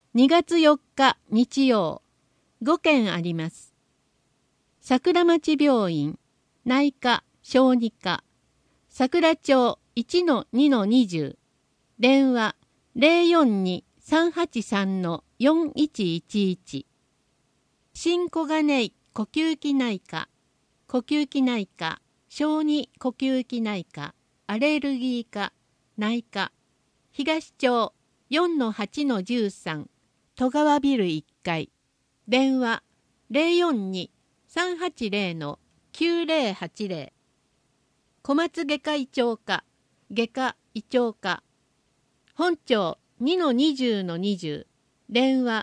2月4日日曜、5件あります。桜町病院、内科、小児科、桜町 1-2-20、電話 042-383-4111、新小金井呼吸器内科、小児呼吸器内科、アレルギー科、内科、東町 4-8-13、戸川ビル1階、電話 042-380-9080、小松外科医長科、外科医長科、本町 2-20-20、電話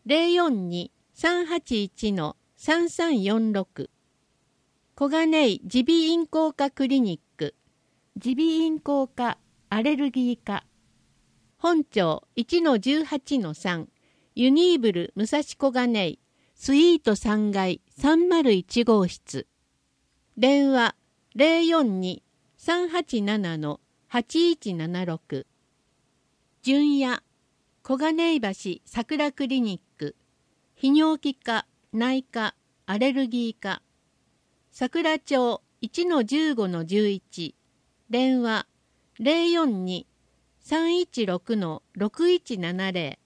042-381-3346、小金井耳鼻咽喉科クリニック、耳鼻咽喉科アレルギー科、本町 1-18-3、ユニーブル武蔵小金井スイート3階301号室、電話 042-387-8176、純也小金井橋桜クリニック、泌尿器科内科アレルギー科、桜町 1-15-11、電話 042-316-6170、